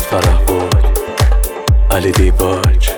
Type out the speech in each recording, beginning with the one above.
فرح بود علی دیباج.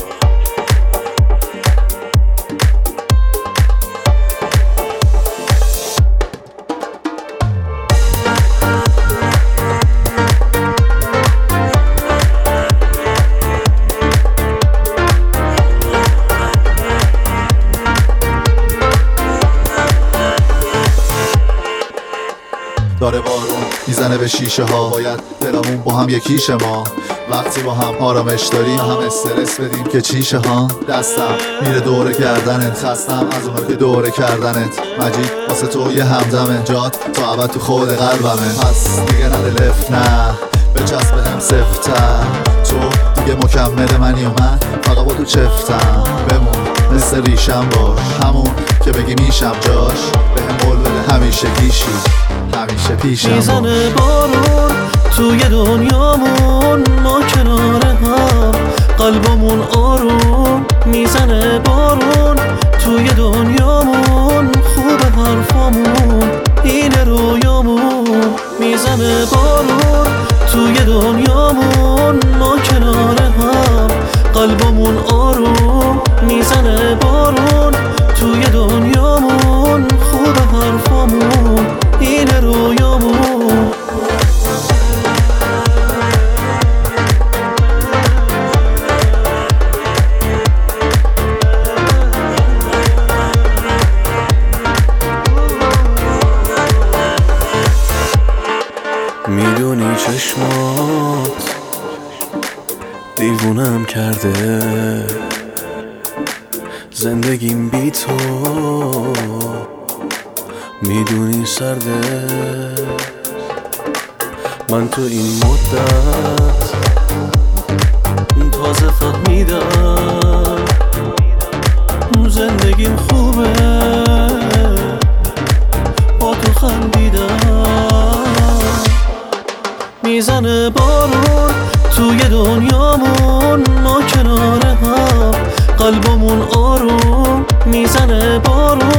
داره بارون میزنه به شیشه ها، باید دلمون با هم یکیشه. ما وقتی با هم آرامش داریم هم استرس بدیم که چیشه ها. دستم میره دوره کردنت، خستم از اونا که دوره کردنت. مجید واسه تو یه همدمه، جات تا ابد تو خود قلبمه. پس دیگه نده لفت، نه بچسب بهم سفتر. تو دیگه مکمل منی و من فقط با تو چفتم. بمون مثل ریشم باش، همون که بگی میشم جاش. بهم قول بده همیشه گیشی، همیشه پیشم. میزنه بارون توی دنیامون، ما کنار هم قلبمون آروم. میزنه بارون توی دنیامون، خوب حرفامون اینه رویامون. میزنه بارون توی دنیامون، ما کنار هم قلبمون آروم. میزنه بارون توی دنیامون، خوب حرفامون اینه رویامون. میدونی چشمات دیوونم کرده، زندگیم بی تو میدونی سرده. من تو این مدت تازه فهمیدم زندگیم خوبه، با تو خندیدم. میزنه بارون توی دنیامون، ما کنار هم قلبمون آروم. میزنه بارون